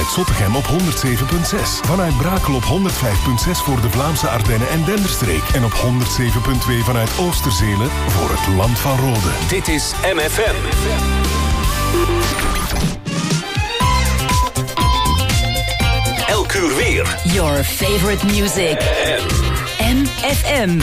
vanuit Zottegem op 107.6. Vanuit Brakel op 105.6 voor de Vlaamse Ardennen en Denderstreek. En op 107.2 vanuit Oosterzelen voor het Land van Rode. Dit is MFM. Elk uur weer. Your favorite music. MFM.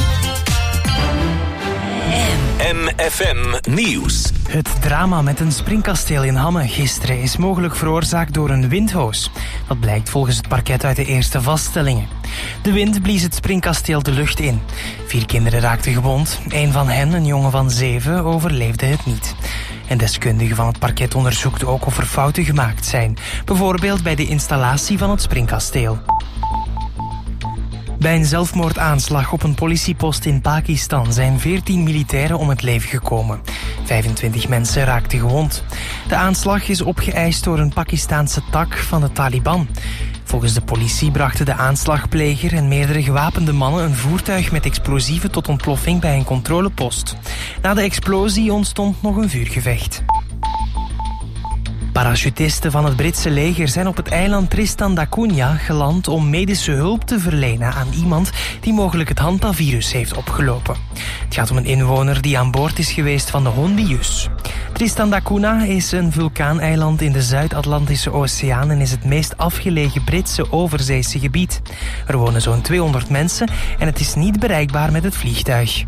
MFM Nieuws. Het drama met een springkasteel in Hamme gisteren is mogelijk veroorzaakt door een windhoos. Dat blijkt volgens het parket uit de eerste vaststellingen. De wind blies het springkasteel de lucht in. 4 kinderen raakten gewond. 1 van hen, een jongen van 7, overleefde het niet. En deskundigen van het parket onderzoekt ook of er fouten gemaakt zijn. Bijvoorbeeld bij de installatie van het springkasteel. Bij een zelfmoordaanslag op een politiepost in Pakistan zijn 14 militairen om het leven gekomen. 25 mensen raakten gewond. De aanslag is opgeëist door een Pakistaanse tak van de Taliban. Volgens de politie brachten de aanslagpleger en meerdere gewapende mannen een voertuig met explosieven tot ontploffing bij een controlepost. Na de explosie ontstond nog een vuurgevecht. Parachutisten van het Britse leger zijn op het eiland Tristan da Cunha geland om medische hulp te verlenen aan iemand die mogelijk het Hanta-virus heeft opgelopen. Het gaat om een inwoner die aan boord is geweest van de Hondius. Tristan da Cunha is een vulkaaneiland in de Zuid-Atlantische Oceaan en is het meest afgelegen Britse overzeese gebied. Er wonen zo'n 200 mensen en het is niet bereikbaar met het vliegtuig.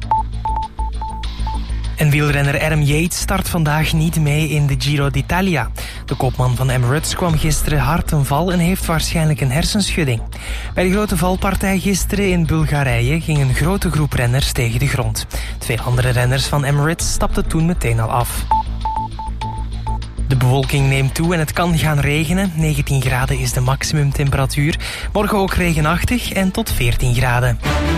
En wielrenner Adam Yates start vandaag niet mee in de Giro d'Italia. De kopman van Emirates kwam gisteren hard ten val en heeft waarschijnlijk een hersenschudding. Bij de grote valpartij gisteren in Bulgarije ging een grote groep renners tegen de grond. 2 andere renners van Emirates stapten toen meteen al af. De bewolking neemt toe en het kan gaan regenen. 19 graden is de maximumtemperatuur. Morgen ook regenachtig en tot 14 graden.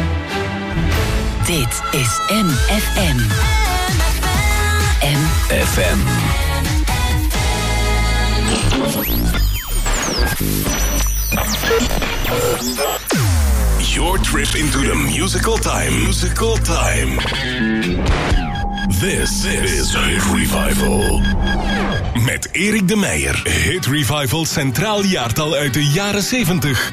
Dit is MFM. FM. Your trip into the musical time. Musical time. This is Hit Revival. Met Erik de Meijer. Hit Revival Centraal Jaartal uit de jaren 70.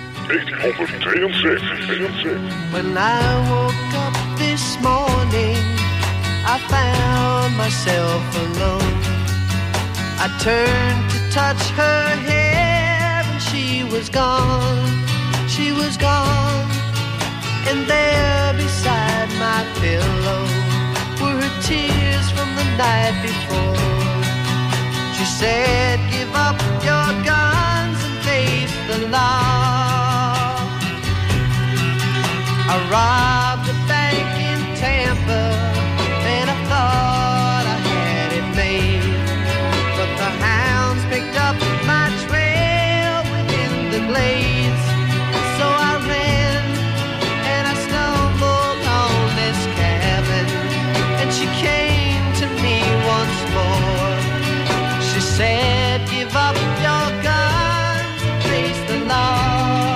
1972. When I woke up this morning, I found myself alone. I turned to touch her hair and she was gone. She was gone. And there beside my pillow were her tears from the night before. She said, give up your guns and face the law. I robbed a bank in Tampa and I thought I had it made, but the hounds picked up my trail within the glades. So I ran and I stumbled on this cabin, and she came to me once more. She said, give up your guns and face the law.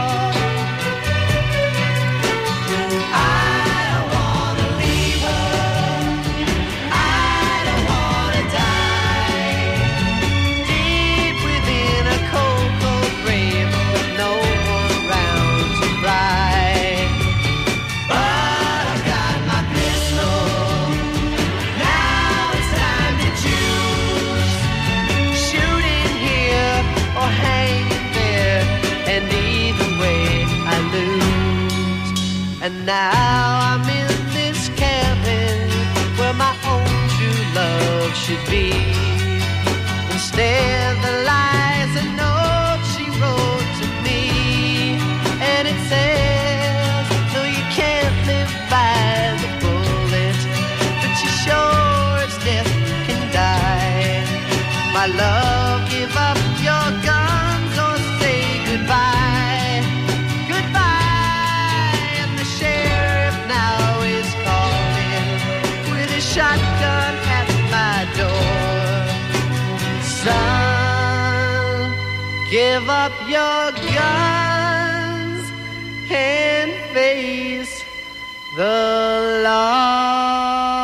And now I'm in this cabin where my own true love should be. Instead there lies a note she wrote to me, and it says, no, you can't live by the bullet, but you sure as death can die. My love, give up your guns or say goodbye. Shotgun at my door. Son, give up your guns and face the law.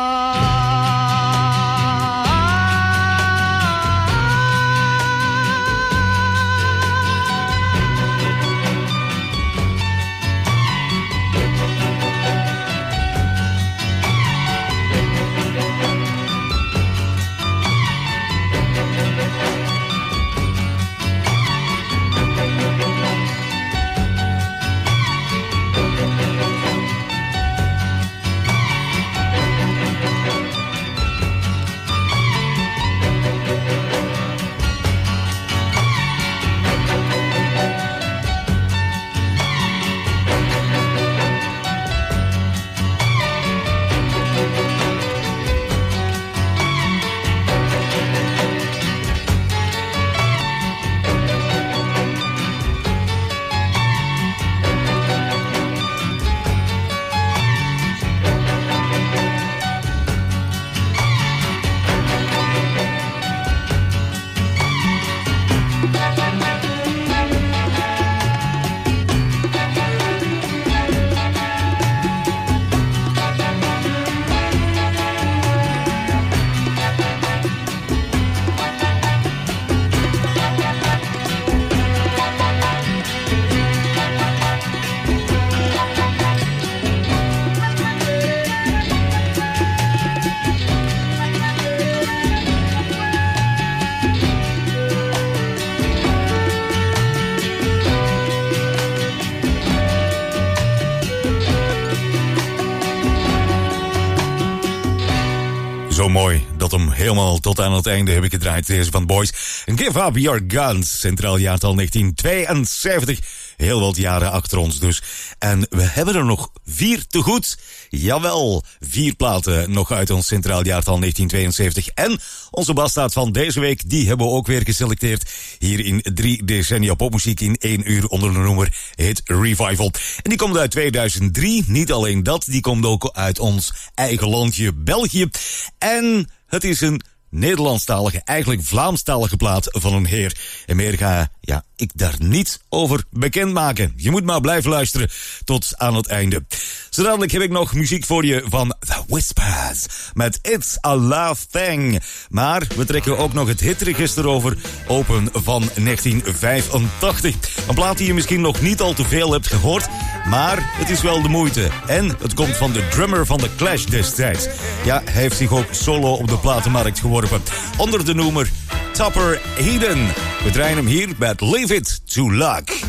Zo mooi dat hem helemaal tot aan het einde heb ik gedraaid. Deze van Boys. Give Up Your Guns. Centraal jaartal 1972. Heel wat jaren achter ons dus. En we hebben er nog 4 te goed. Jawel, 4 platen nog uit ons centraal jaartal 1972. En onze basstaat van deze week, die hebben we ook weer geselecteerd. Hier in 3 decennia popmuziek in 1 uur onder de noemer Hit Revival. En die komt uit 2003. Niet alleen dat, die komt ook uit ons eigen landje België. En het is een Nederlandstalige, eigenlijk Vlaamstalige plaat van een heer. En meer ga ik daar niet over bekendmaken. Je moet maar blijven luisteren tot aan het einde. Zo dadelijk heb ik nog muziek voor je van The Whispers met It's a Love Thing. Maar we trekken ook nog het hitregister open van 1985. Een plaat die je misschien nog niet al te veel hebt gehoord, maar het is wel de moeite. En het komt van de drummer van The Clash destijds. Ja, hij heeft zich ook solo op de platenmarkt geworpen. Onder de noemer Topper Eden. We draaien hem hier met Leave It to Luck. You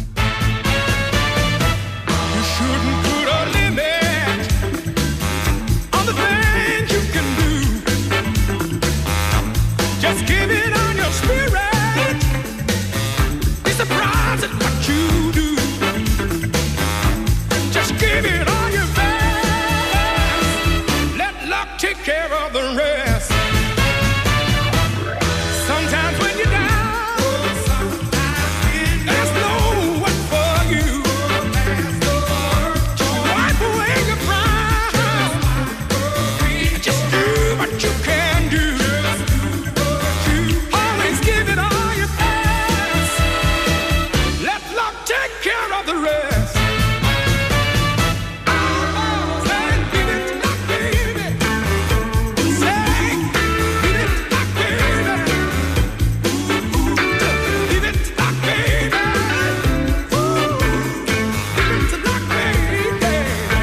shouldn't put a limit on the things you can do. Just give it on your spirit. Be surprised at what you do. Just give it on your best. Let luck take care of the rest. Sometimes when you're down, there's no one for you. Just wipe away your frown. Just do what you can do. Always give it all your best. Let luck take care of the rest. Say, give it to luck, baby. Say, give it to luck, baby. Give it to luck, baby. Give it to luck, baby.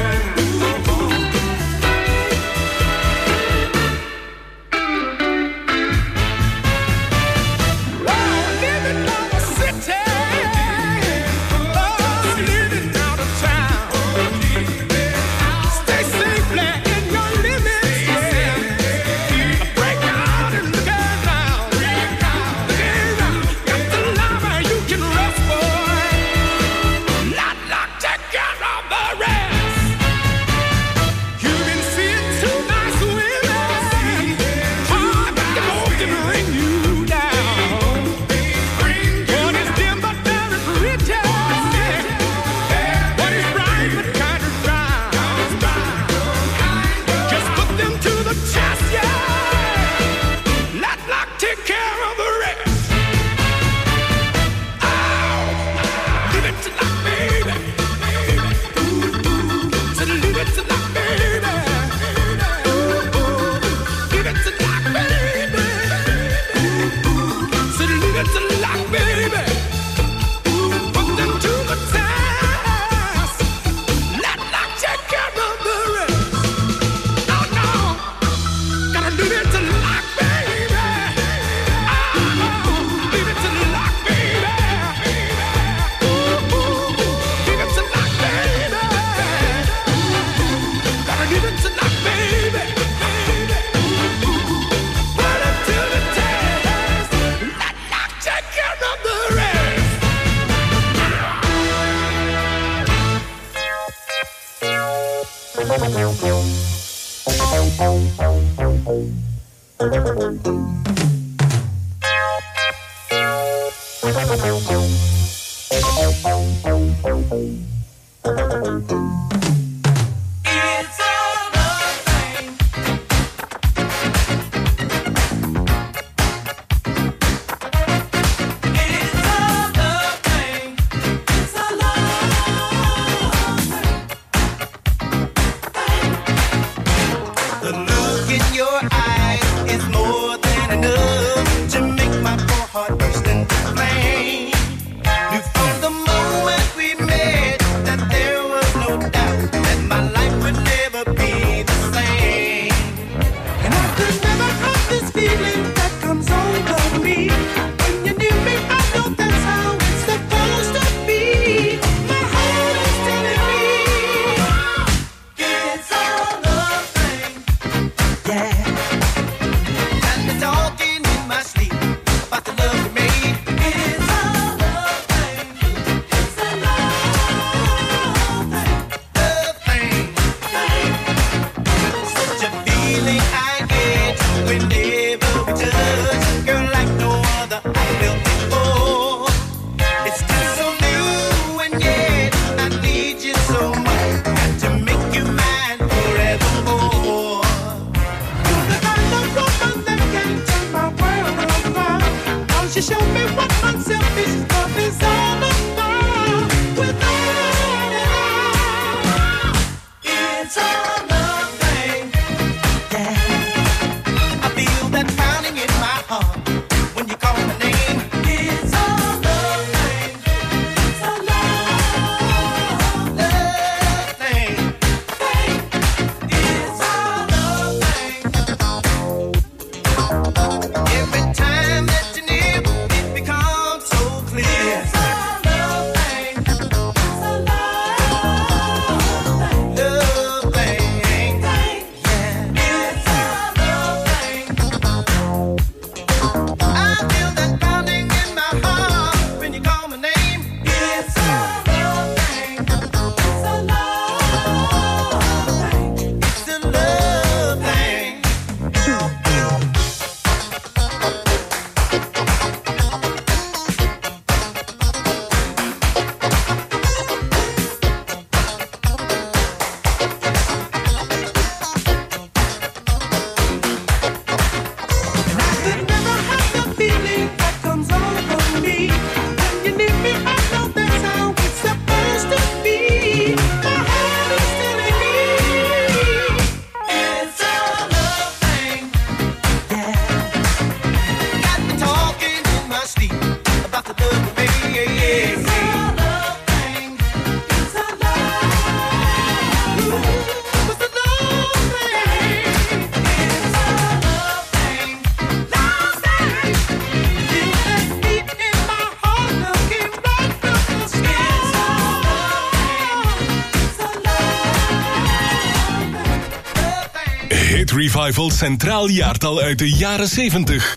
Living on the city, living out of town. Stay safely in your limits. Break out and look around. Got the love where you can rest, boy. Let luck take care of the rest. You've been seeing too nice women. But the most can bring you down. One is dim but very pretty. One is bright but kind of brown. Just put them to the test, yeah. Let luck take care of the rest. Leave it to luck, baby. So leave it to luck, baby. Leave it to luck, baby. So leave it to luck, baby. Put them to the test. Let luck take care of the rest. Oh no, gotta leave it to luck, baby. Leave it to luck, baby. Leave it to luck, baby. Gotta leave it to luck, baby. Put it to the test. Let luck take care of the rest. The look in your eyes is more than enough to make my poor heart burst into flame. 'cause you showed me what unselfish love is all about. Without it all, it's a love thing. Yeah, I feel that pounding in my heart when you call my name. It's a love thing. It's a love thing. It's a love thing. Every time that you're near, it becomes so clear. It's a love thing. It's a love thing. Yeah. It's a love thing. I feel that pounding in my heart when you call my name. It's a love thing. It's a love thing. It's a love thing. And I could never have the feeling that comes over me. When you need me, I know that's how it's supposed to be. My heart is telling me it's a love thing. Yeah, got me talking in my sleep about the love of me. It's a love thing. It's a love. It's a love thing. It's a love thing. Love thing. Feel that beat in my heart looking right from the sky. It's a love thing. Hit Revival Centraal Jaartal uit de jaren 70.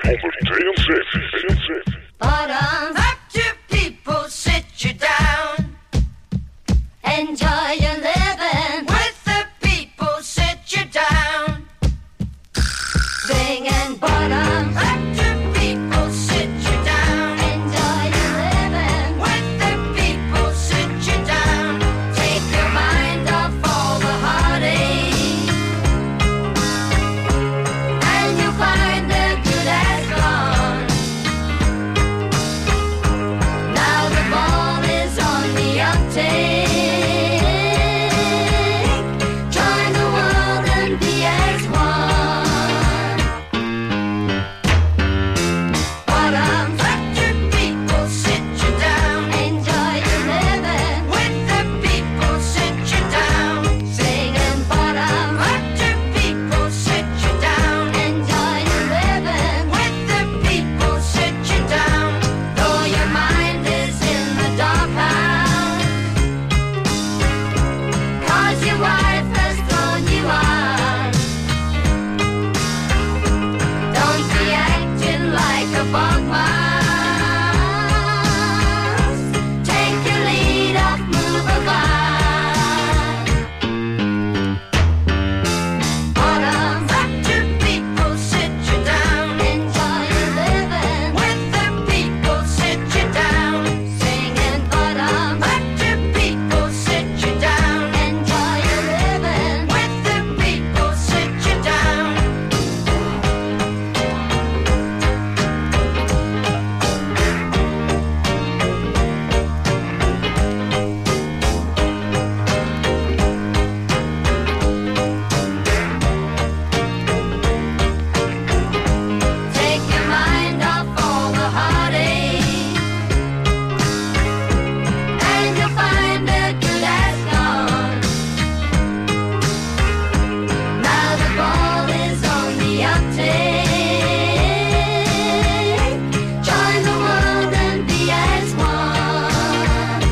1972. But unlucky people sit you down. Enjoy your living with the people sit you down. Singing, but unlucky people sit you down. Enjoy your living with the people sit you down. Take your mind off all the heartache, and you'll find the good has gone. Now the ball is on the uptake. Join the world and be as one. But unlucky people sit you down. Enjoy your living with the people sit you down. Singing, but unlucky people sit you down. Enjoy your living with the people sit you down. Though your mind is in the doghouse, 'cause your wife has thrown you out. Don't be acting like a bog mouse. Take your lead off, move about. But unlucky people sit you down. Enjoy your living with the people sit you down. Singing, but unlucky people sit you down. Enjoy your living with the people sit you down. Take your mind off all the heartache, and you'll find the good has gone. Now the ball is on the uptake. Join the world and be as one.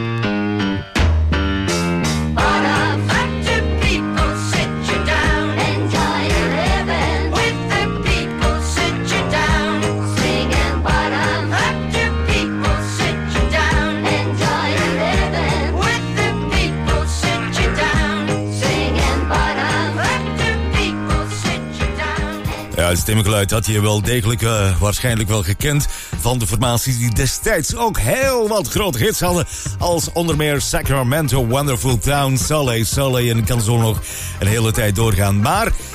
But unlucky people sit you down. Enjoy your living with the people sit you down. Singing, but unlucky people sit you down. Enjoy your living with the people sit you down. Singing, but unlucky people sit you down. Ja, het stemgeluid had je wel degelijk waarschijnlijk wel gekend van de formaties die destijds ook heel wat grote hits hadden. Als onder meer Sacramento, Wonderful Town, Soleil, Soleil en kan zo nog een hele tijd doorgaan. Maar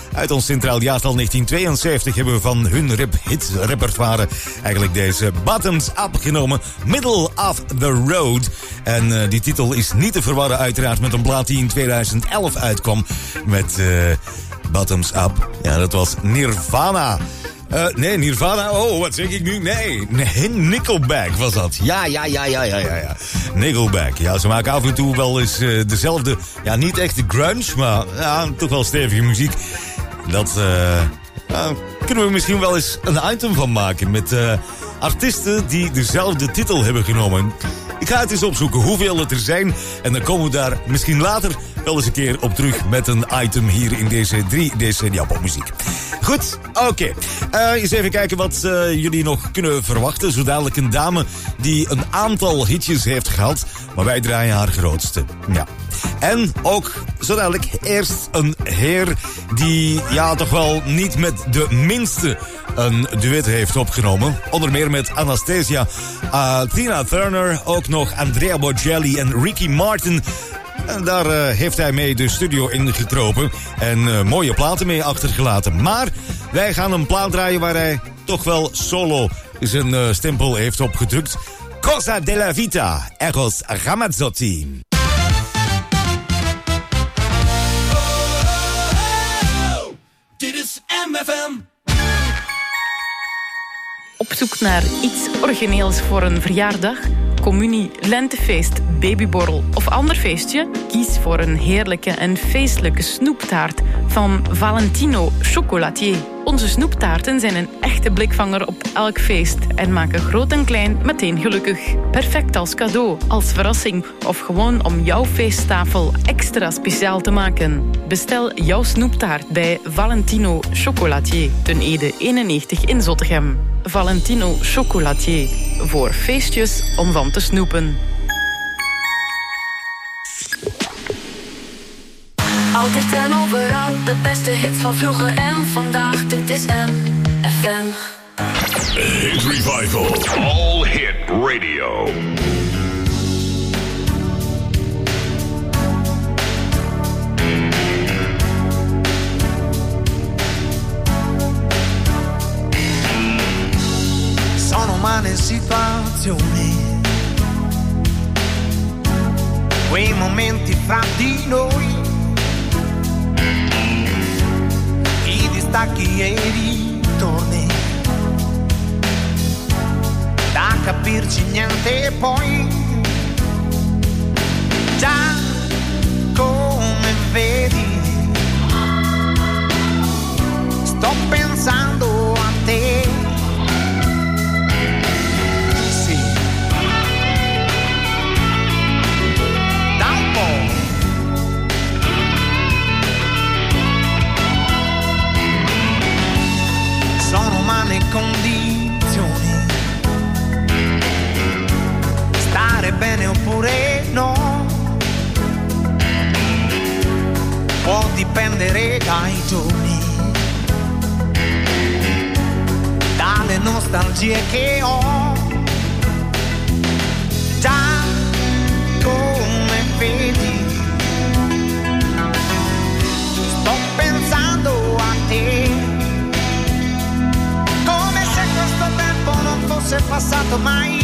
Uit ons Centraal Jaartal 1972 hebben we van hun hit-repertoire eigenlijk deze Bottoms Up genomen. Middle of the Road. En die titel is niet te verwarren uiteraard met een plaat die in 2011 uitkwam. Met Bottoms Up. Ja, dat was Nirvana. Nee, Nirvana. Oh, wat zeg ik nu? Nee, Nickelback was dat. Ja. Nickelback. Ja, ze maken af en toe wel eens dezelfde... Ja, niet echt de grunge, maar ja, toch wel stevige muziek. Dat kunnen we misschien wel eens een item van maken met artiesten die dezelfde titel hebben genomen. Ik ga het eens opzoeken hoeveel het er zijn. En dan komen we daar misschien later wel eens een keer op terug met een item hier in deze 3 decennia popmuziek. Goed, oké. Eens even kijken wat jullie nog kunnen verwachten. Zo dadelijk een dame die een aantal hitjes heeft gehad. Maar wij draaien haar grootste. Ja. En ook zo dadelijk eerst een heer die ja toch wel niet met de minste een duet heeft opgenomen. Onder meer met Anastasia, Tina Turner, ook nog Andrea Bocelli en Ricky Martin. En daar heeft hij mee de studio ingekropen en mooie platen mee achtergelaten. Maar wij gaan een plaat draaien waar hij toch wel solo zijn stempel heeft opgedrukt. Cosa della Vita, Eros Ramazzotti. Dit is MFM. Op zoek naar iets origineels voor een verjaardag, communie, lentefeest, babyborrel of ander feestje? Kies voor een heerlijke en feestelijke snoeptaart van Valentino Chocolatier. Onze snoeptaarten zijn een echte blikvanger op elk feest en maken groot en klein meteen gelukkig. Perfect als cadeau, als verrassing of gewoon om jouw feesttafel extra speciaal te maken. Bestel jouw snoeptaart bij Valentino Chocolatier, ten Ede 91 in Zottegem. Valentino Chocolatier, voor feestjes om van te snoepen. Altijd en overal, de beste hits van vroeger en vandaag. Dit is MFM. Hit Revival. All Hit Radio. Sono umane situazioni, quei momenti fra di noi, i distacchi e i ritorni, da capirci niente poi, già come vedi, sto pensando a te. Sono umane condizioni, stare bene oppure no, può dipendere dai giorni, dalle nostalgie che ho, già come vedi, sto pensando a te. Non fosse passato mai.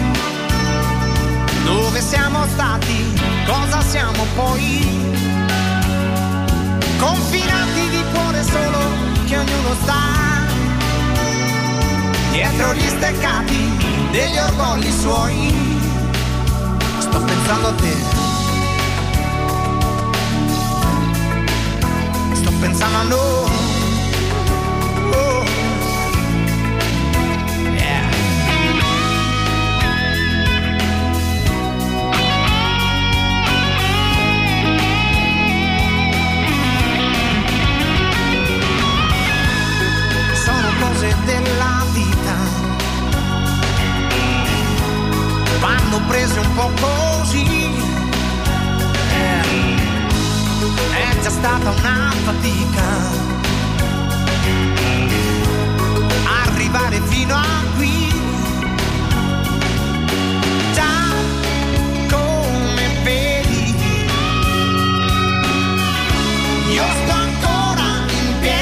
Dove siamo stati? Cosa siamo poi? Confinati di cuore solo che ognuno sta dietro gli steccati degli orgogli suoi. Sto pensando a te. Sto pensando a noi. Della vita vanno prese un po' così, è già stata una fatica arrivare fino a qui, già come vedi io sto ancora in piedi.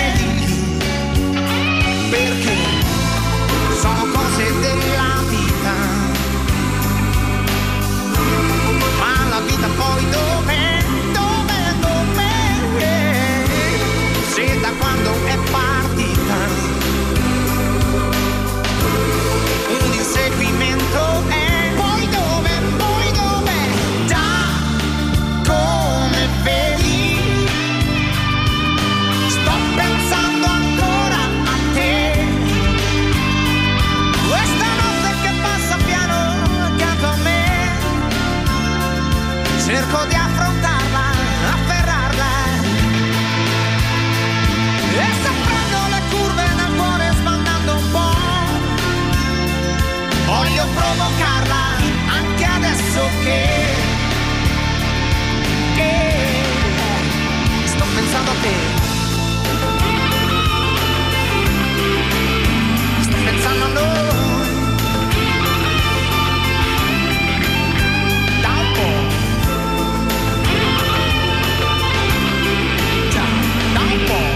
provocarla anche adesso che sto pensando a te. Sto pensando a noi. Da un po'. Già, da un po'.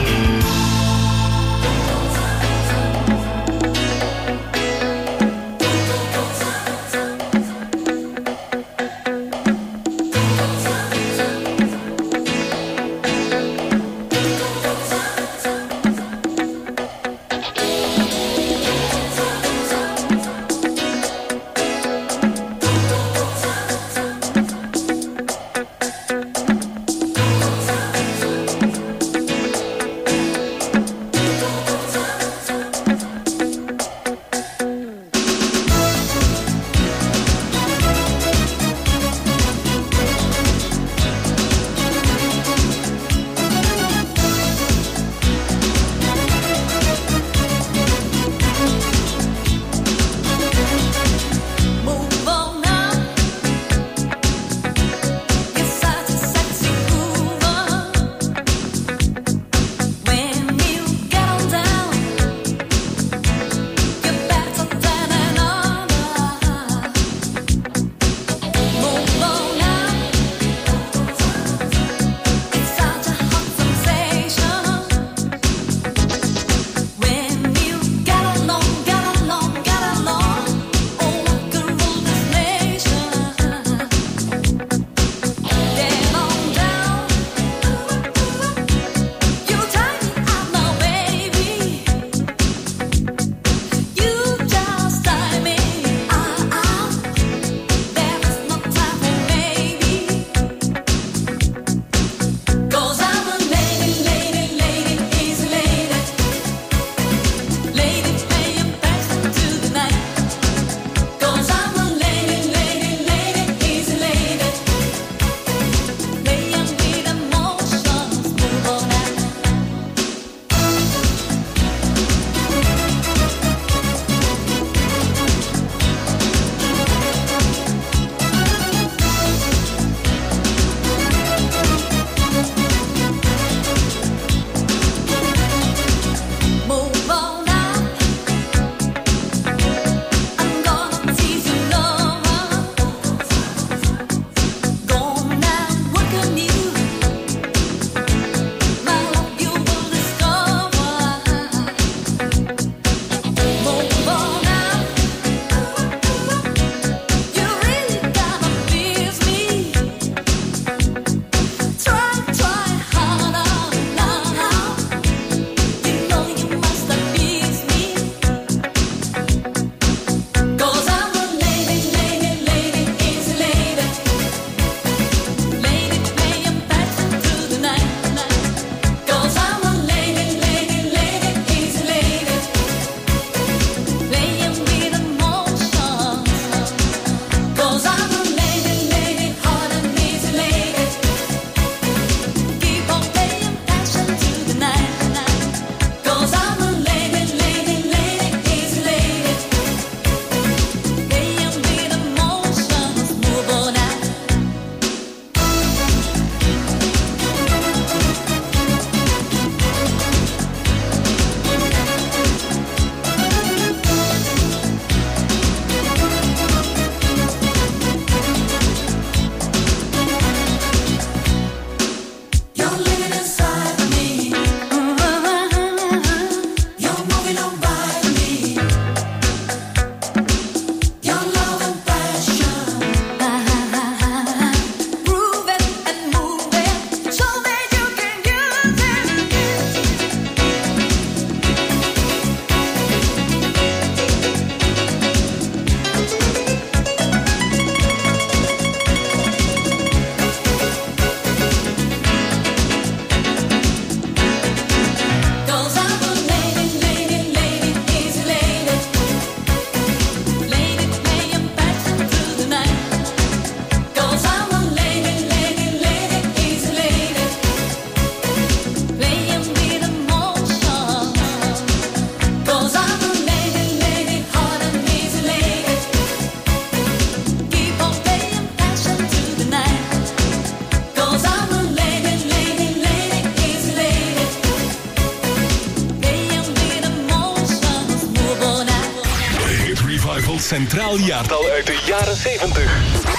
Revival Centraal Jaartal uit de jaren 70.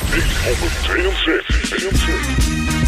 1972.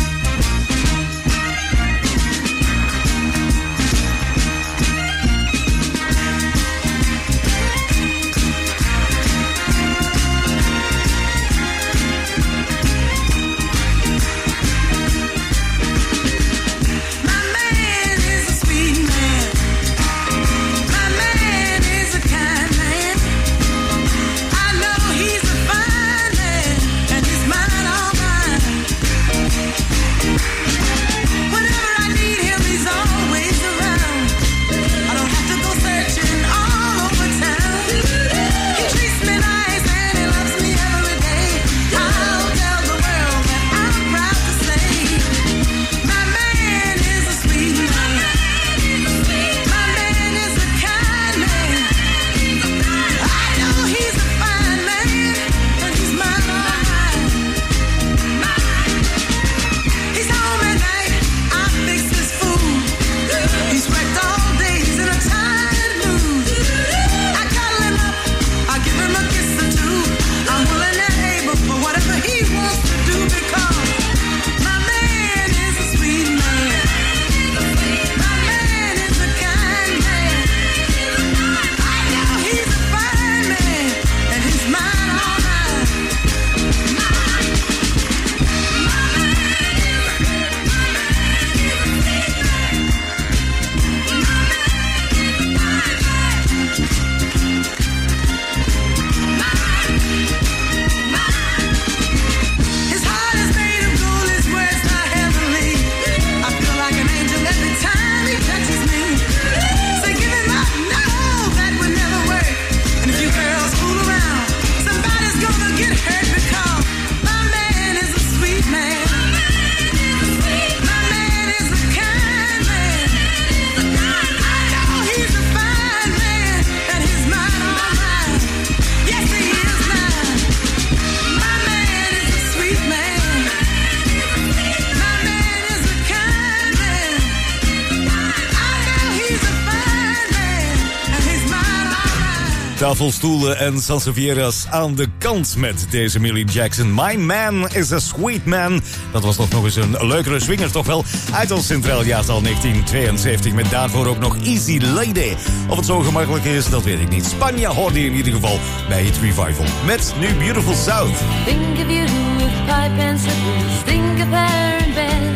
Tafelstoelen en Sansevieras aan de kant met deze Millie Jackson. My Man is a Sweet Man. Dat was toch nog eens een leukere swinger, toch wel? Uit ons Centraal Jaartal 1972 met daarvoor ook nog Easy Lady. Of het zo gemakkelijk is, dat weet ik niet. Spanje hoorde je in ieder geval bij Hit Revival. Met nu Beautiful South. Think of you with pipe and slippers. Think of her in bed,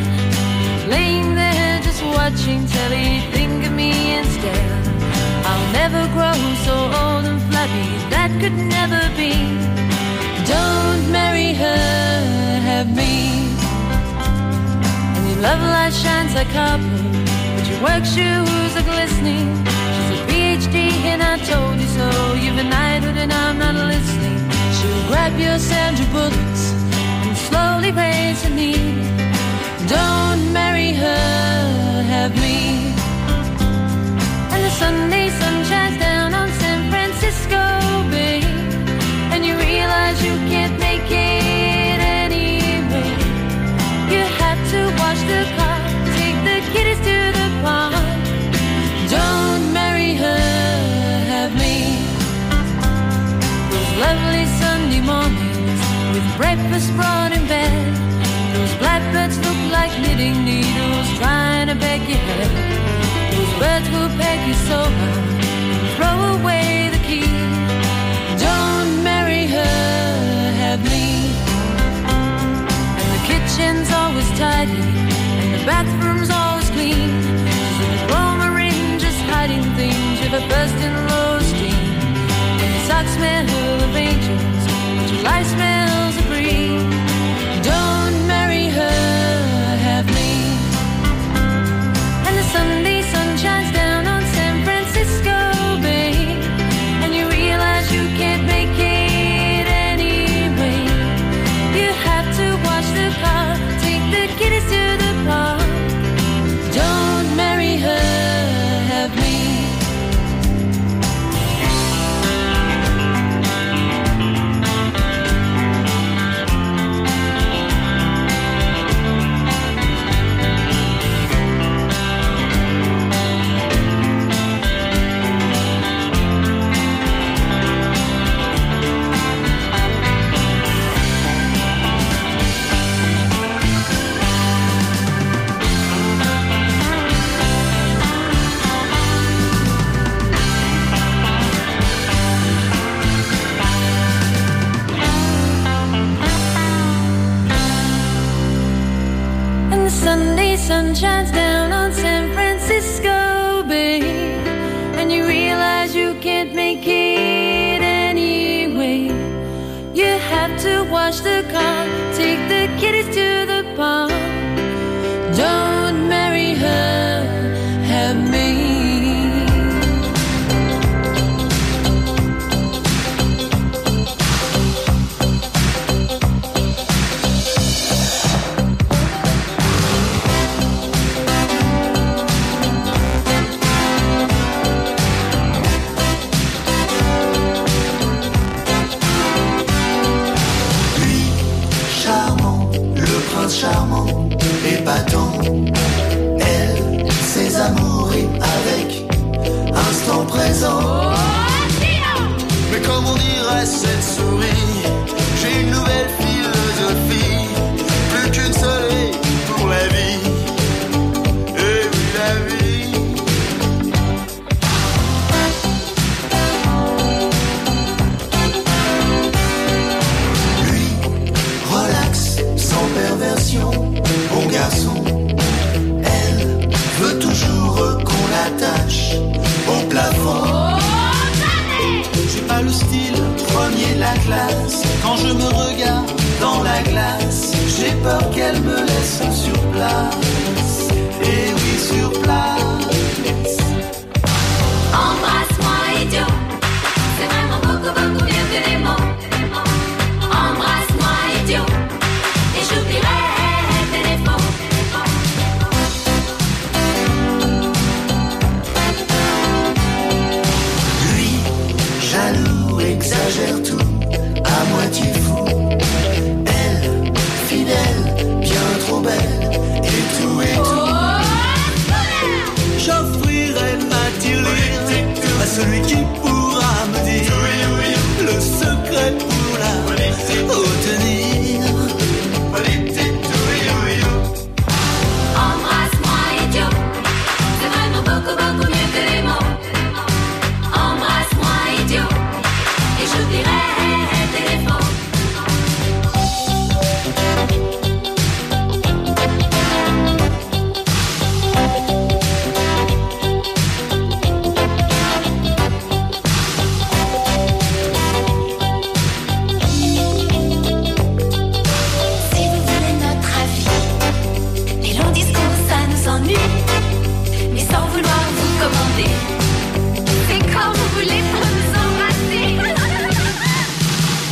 laying there just watching telly. Think of me instead. I'll never grow so old and flabby, that could never be. Don't marry her, have me. And your love light shines like copper, but your work shoes are glistening. She's a PhD and I told you so. You've a knighthood and I'm not listening. She'll grab your Sandra Bullets and slowly raise her knee. Don't marry her, have me. And the Sunday sun shines down on San Francisco Bay, and you realize you can't make it anyway. You have to wash the car, take the kiddies to the park. Don't marry her, have me. Those lovely Sunday mornings with breakfast brought in bed, those blackbirds look like knitting needles trying to beg your head. Birds will peg you so hard and throw away the key. Don't marry her, have me. And the kitchen's always tidy and the bathroom's always clean. She's in a Roma ring just hiding things. You've a bursting low steam. When your socks smell of angels, but your life smells of green. Don't marry her, have me. And the Sunday sun shines down on San Francisco Bay, and you realize sun shines down on San Francisco Bay, and you realize you can't make it anyway. You have to wash the car, take the kiddies to the park. Don't marry her, have me. Charmant, épatant, elle, ses amours riment avec instant présent. Mais comme on dirait cette souris, j'ai une nouvelle philosophie, plus qu'une seule et pour la vie. Et oui, la vie. Lui, relax, sans perversion, bon garçon. Elle veut toujours qu'on l'attache au plafond. J'ai pas le style premier de la classe. Quand je me regarde dans la glace, j'ai peur qu'elle me laisse sur place. Et oui, sur place. Embrasse-moi, idiot. C'est vraiment beaucoup, beaucoup mieux que les mots. Embrasse-moi, idiot. Et j'oublierai tes défauts. Lui, jaloux, exagère tout, à moitié fou. Elle, fidèle, bien trop belle, et tout et tout. J'offrirai ma tirelire à celui qui pourra me dire le secret pour la retenir. Embrasse-moi, idiot. C'est vraiment beaucoup, beaucoup mieux que les mots. Embrasse-moi, idiot. Et j'oublierai tes défauts. Si vous voulez notre avis, les longs discours ça nous ennuie. Mais sans vouloir vous commander, c'est quand vous voulez pour nous embrasser.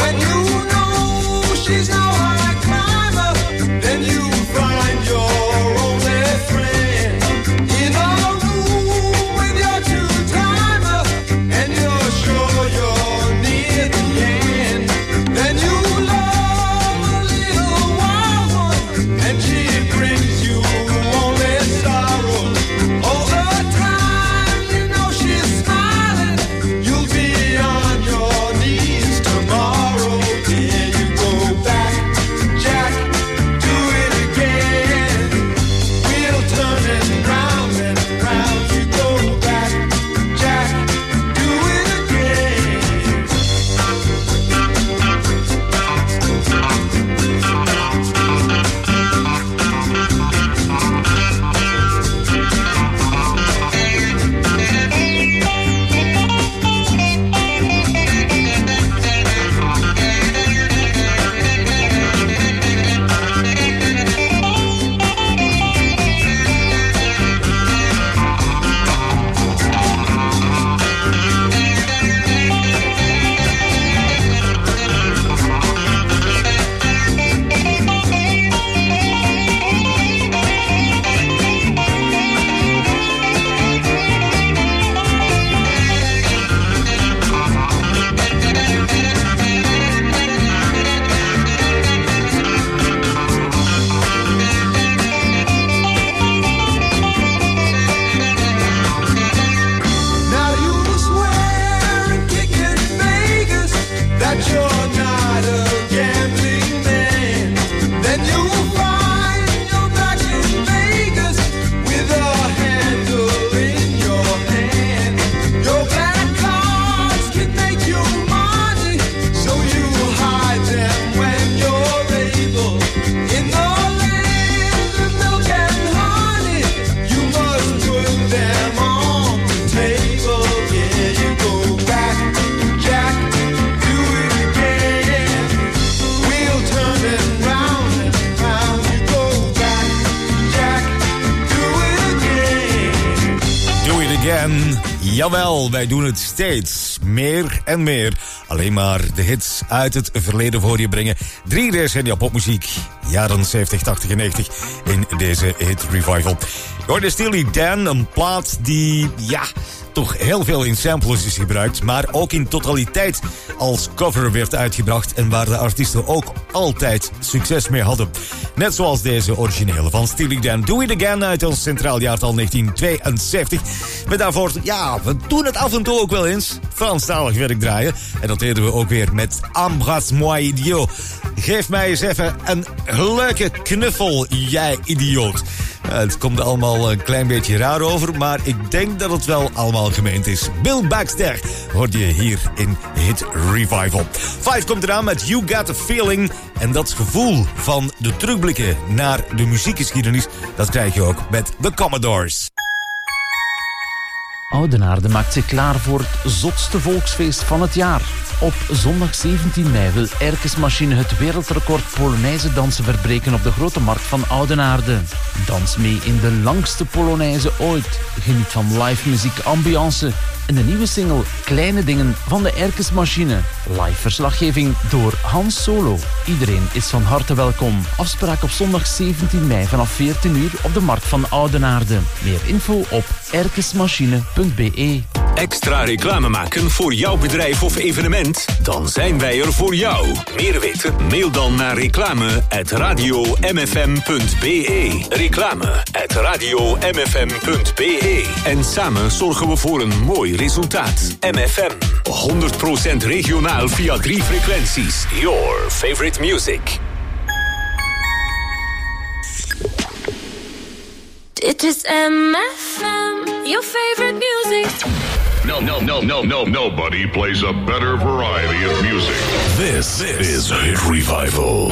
When you know she's no high climber, then you find your only friend in a room with your two-timer, and you're sure you're near the end. Then you love a little wild one, and she brings you only sorrow. All the time you know she's smiling, you'll be on your knees tomorrow. Here you go back, Jack, do it again. We'll turn it round and round. You go back, Jack, do it again. Now you swear and kick in Vegas that you're not a gambling man. Then you'll find you're back in Vegas with a handle in your hand. Your black cards can make you money, so you hide them when you're able. In the land of milk and honey, you must put them on the table. Yeah, you go back, Jack, do it again. We'll turn it round and round. You go back, Jack, do it again. Do it again. Jawel, wij doen het steeds. Meer en meer. Alleen maar de hits uit het verleden voor je brengen. 3 decennia popmuziek. Jaren 70, 80 en 90 in deze hit revival. Je hoorde Steely Dan, een plaat die, ja, toch heel veel in samplers is gebruikt, maar ook in totaliteit als cover werd uitgebracht en waar de artiesten ook altijd succes mee hadden. Net zoals deze originele van Steely Dan. Do It Again uit ons centraal jaartal 1972. Met daarvoor, ja, we doen het af en toe ook wel eens, Franstalig werk draaien. En dat deden we ook weer met Embrasse-moi idiot. Geef mij eens even een leuke knuffel, jij idioot. Het komt allemaal een klein beetje raar over, maar ik denk dat het wel allemaal gemeend is. Bill Baxter hoorde je hier in Hit Revival. 5 komt eraan met You Got a Feeling. En dat gevoel van de terugblikken naar de muziekgeschiedenis, dat krijg je ook met The Commodores. Oudenaarde maakt zich klaar voor het zotste volksfeest van het jaar. Op zondag 17 mei wil Erkes Machine het wereldrecord Polonaise dansen verbreken op de Grote Markt van Oudenaarde. Dans mee in de langste Polonaise ooit. Geniet van live muziek, ambiance en de nieuwe single Kleine Dingen van de Erkes Machine. Live verslaggeving door Hans Solo. Iedereen is van harte welkom. Afspraak op zondag 17 mei vanaf 14 uur op de Markt van Oudenaarde. Meer info op erkesmachine.be. Extra reclame maken voor jouw bedrijf of evenement? Dan zijn wij er voor jou. Meer weten? Mail dan naar reclame@radiomfm.be. Reclame@radiomfm.be. En samen zorgen we voor een mooi resultaat. MFM. 100% regionaal via 3 frequenties. Your favorite music. Dit is MFM, your favorite music. Nobody plays a better variety of music. This is Hit Revival.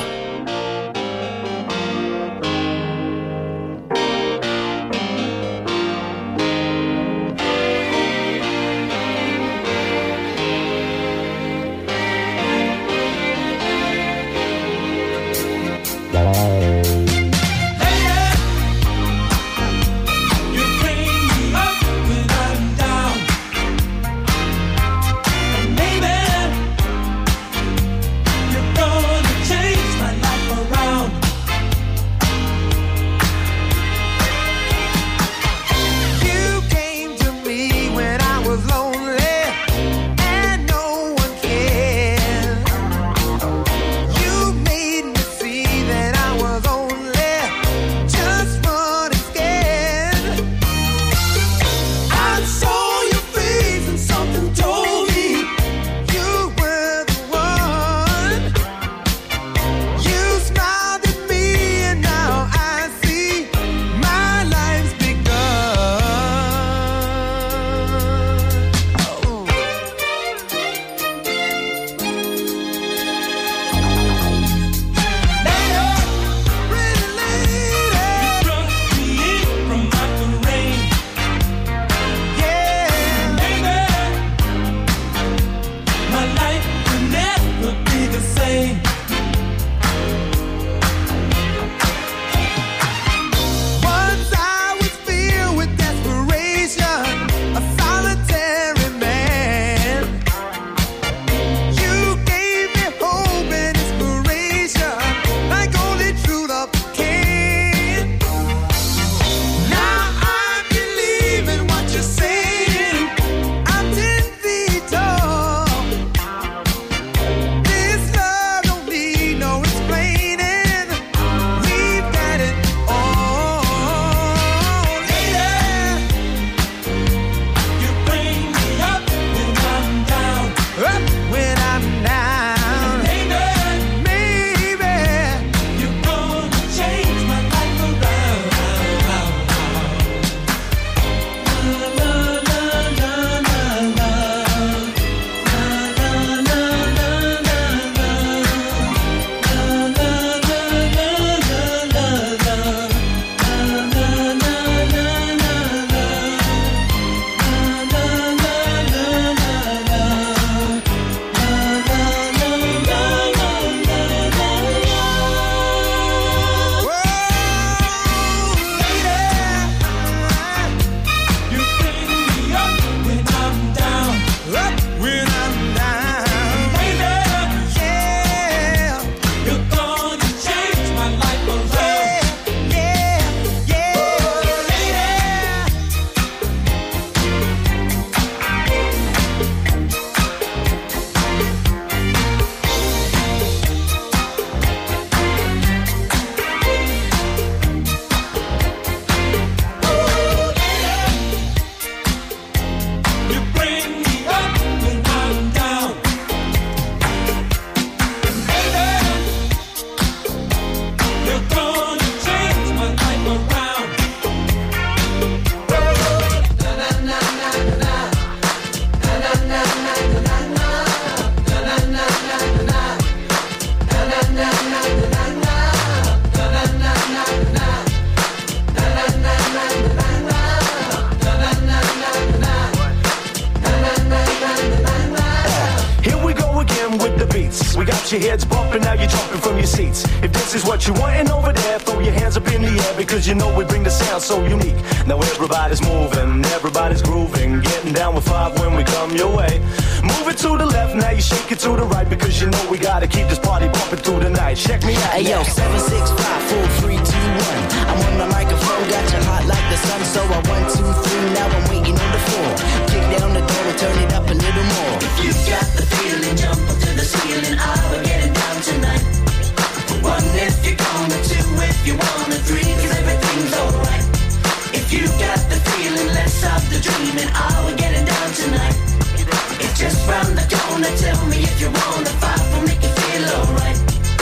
beats. We got your heads bumping, now you're jumping from your seats. If this is what you wantin' over there, throw your hands up in the air, because you know we bring the sound so unique. Now everybody's moving, everybody's grooving, getting down with 5 when we come your way. Move it to the left, now you shake it to the right, because you know we gotta keep this party bumping through the night. Check me out. Hey yo, 7, 6, 5, 4, 3, 2, 1. I'm on the microphone, got you hot like the sun. So I 1, 2, 3, now I'm waiting on the floor. Kick down the door and turn it up a little more. If you got the feeling, jump up to the ceiling. We're getting down tonight. 1 if you're gonna, 2 if you wanna, 3 'cause everything's alright. If you got the feeling, let's stop the dreaming. We're getting down tonight. It's just round the corner. Tell me if you wanna. 5 will make you feel alright.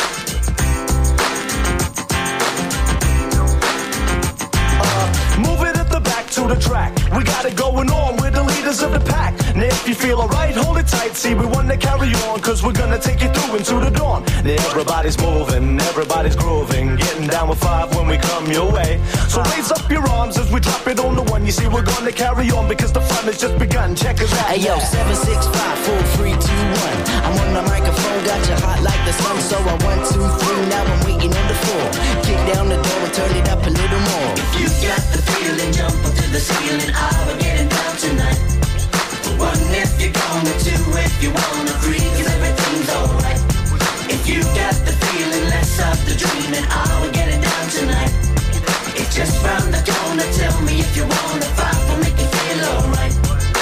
Move it at the back to the track. We got it going on, we're the leaders of the pack. Now if you feel alright, hold it tight. See, we wanna carry on, cause we're gonna take you through into the dawn. Now everybody's moving, everybody's grooving, getting down with 5 when we come your way. So raise up your arms as we drop it on the one. You see, we're gonna carry on, because the fun has just begun. Check us out. Hey yo, 7, 6, 5, 4, 3, 2, 1. I'm on the microphone, got you hot like the sun. So I 1, 2, 3, now I'm waiting on the floor. Kick down the door and turn it up a little more. If you got the feeling, jump up to the ceiling. We're getting down tonight. 1 if you're gonna, 2 if you wanna, 3 'cause everything's alright. If you got the feeling, let's stop the dreaming. We're getting down tonight. It's just round the corner. Tell me if you wanna. 5 will make you feel alright.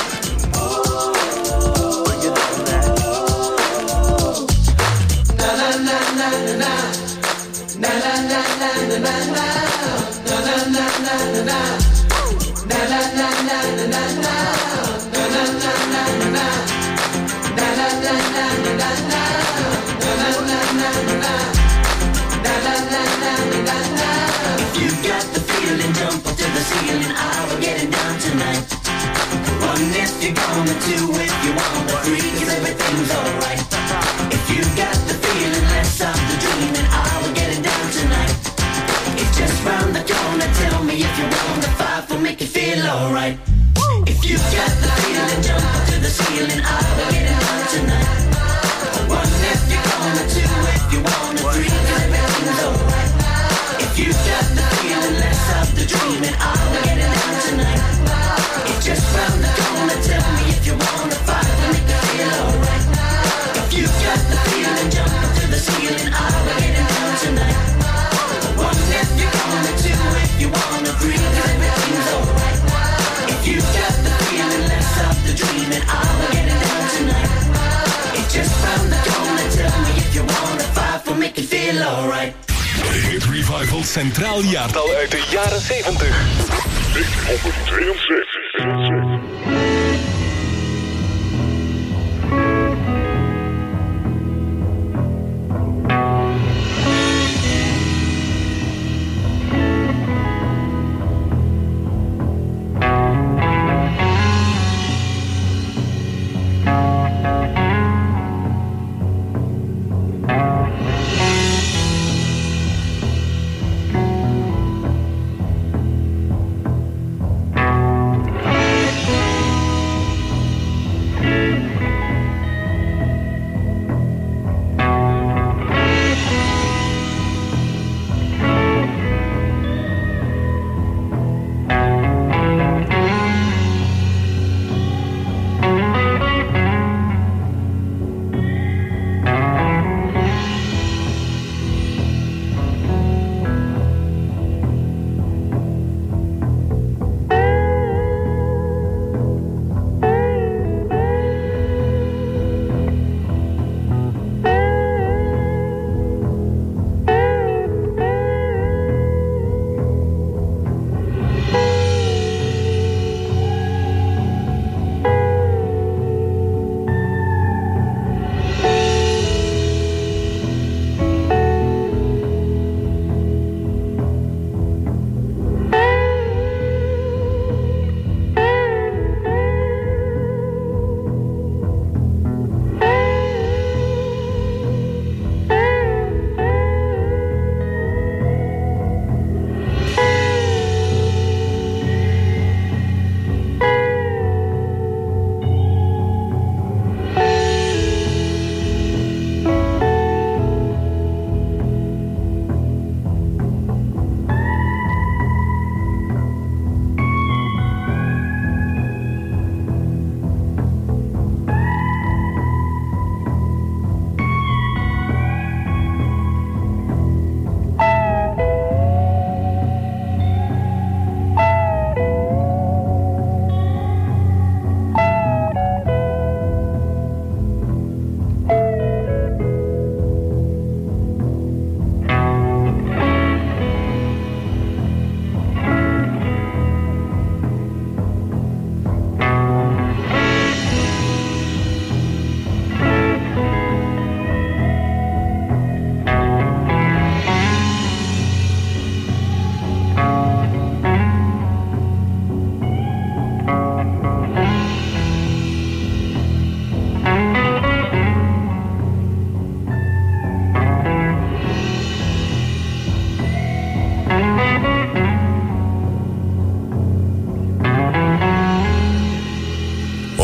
Na na na na na na na na na na na na na na na na na na. Na na na na na na na. Na na na na na na. Na na na na na na na. Na na na na na na. Na na na na na na. If you got the feeling, jump up to the ceiling. We're getting down tonight. 1 if you're gonna, 2 if you wanna, 3 'cause everything's alright. If you got the feeling, let's stop the dreaming. We're getting down tonight. It's just round the corner. Tell me if you want. 5 will make you feel alright. If you got the feeling, jump up to the ceiling. We're getting down tonight. 1 if you're gonna, 2 if you wanna, 3 'cause everything's alright. If you got the feeling, let's stop the dreaming. We're getting down tonight. It's just round the corner. Tell me if you want. 5 will make you feel alright. If you got the feeling, jump up to the ceiling. We're getting down tonight. 1 if you're gonna, 2 if you wanna, 3 'cause everything's alright. If you got the feeling, let's stop the dreaming. We're getting down tonight. It's just round the corner. Tell me if you wanna. 5 will make you feel alright. Hit Revival Centraal Jaartal uit de jaren 70. 1972.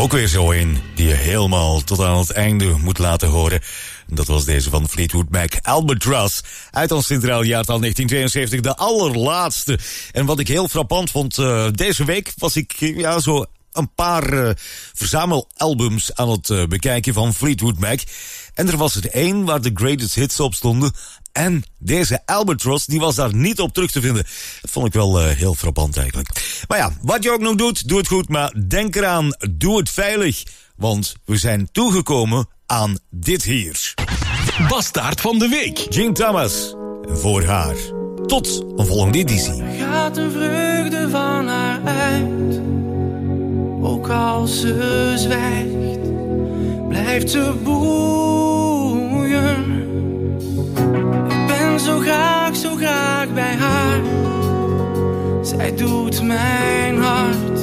ook weer zo een die je helemaal tot aan het einde moet laten horen. Dat was deze van Fleetwood Mac, Albatross. Uit ons centraal jaartal 1972, de allerlaatste. En wat ik heel frappant vond, deze week was ik zo een paar verzamelalbums aan het bekijken van Fleetwood Mac. En er was er één waar de greatest hits op stonden. En deze Albatross, die was daar niet op terug te vinden. Dat vond ik wel heel frappant eigenlijk. Maar ja, wat je ook nog doet, doe het goed. Maar denk eraan, doe het veilig. Want we zijn toegekomen aan dit hier. Bastaard van de week. Gene Thomas. Voor haar. Tot een volgende editie. Gaat een vreugde van haar uit. Ook als ze zwijgt, blijft ze boeien. Ik ben zo graag bij haar. Zij doet mijn hart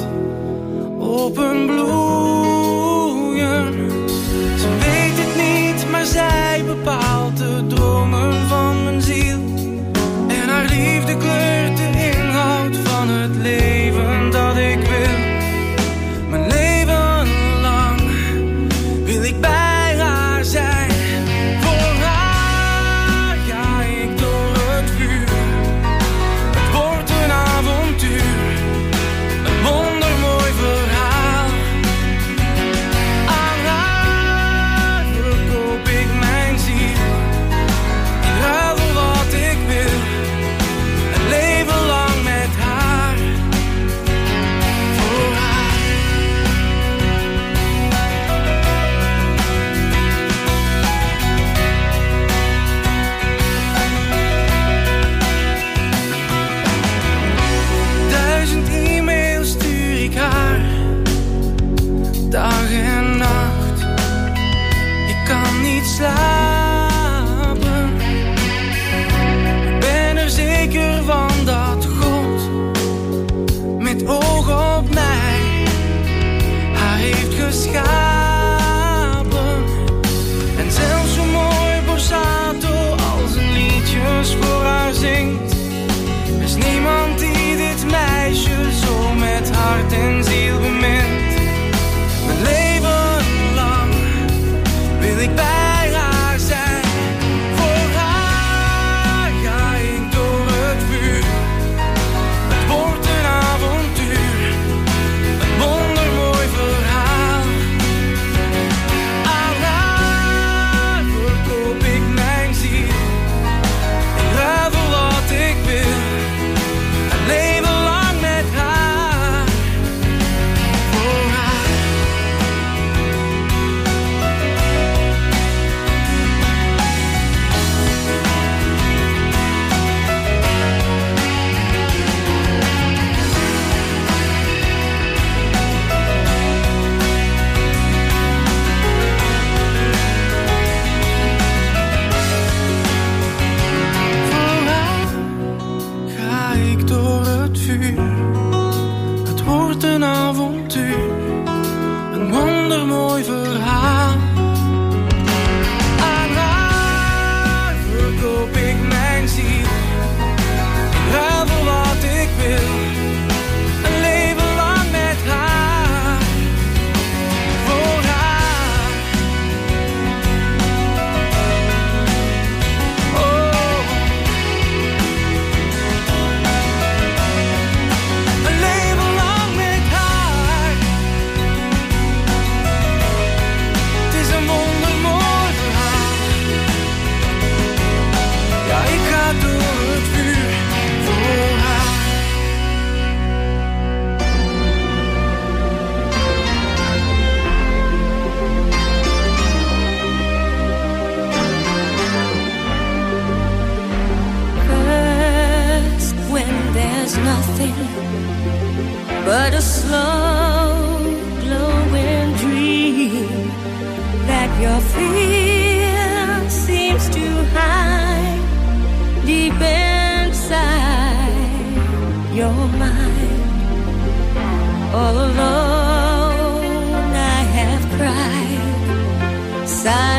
openbloeien. Ze weet het niet, maar zij bepaalt de dromen van mijn ziel. En haar liefde kleurt de inhoud van het leven dat ik wil. Mijn leven lang wil ik bij haar zijn. Voor haar ga ik door het vuur. Het wordt een avontuur, een wondermooi verhaal. Aan haar verkoop ik mijn ziel. Ik ruil voor wat ik wil. Een leven lang met haar. Voor haar. 1000 e-mails stuur ik haar, dag en nacht. Ik kan niet slapen. Ik ben er zeker van dat God met oog op mij haar heeft geschapen. En zelfs zo mooi borsato als een liedjes voor haar zingt. Er is niemand die dit meisje zo met hart en ziel bemint. Mijn leven lang wil ik bij haar zijn. Voor haar ga ik door het vuur. Het wordt een avontuur, een wondermooi verhaal. Aan haar verkoop ik mijn ziel. Ik ruil voor wat ik wil. Een leven lang met haar. Voor haar. Voor haar ga ik door het vuur. Het wordt een avontuur, een wondermooi verhaal. Aan haar verkoop ik mijn ziel. Ik ruil voor wat ik wil. Een leven lang met haar. Voor haar. Oh. Een leven lang met haar. Het is een wondermooi verhaal. Ja, ik ga door het vuur voor haar. First, when there's nothing but a slow glowing dream that your fear seems to hide deep inside your mind. All alone I have cried, sighed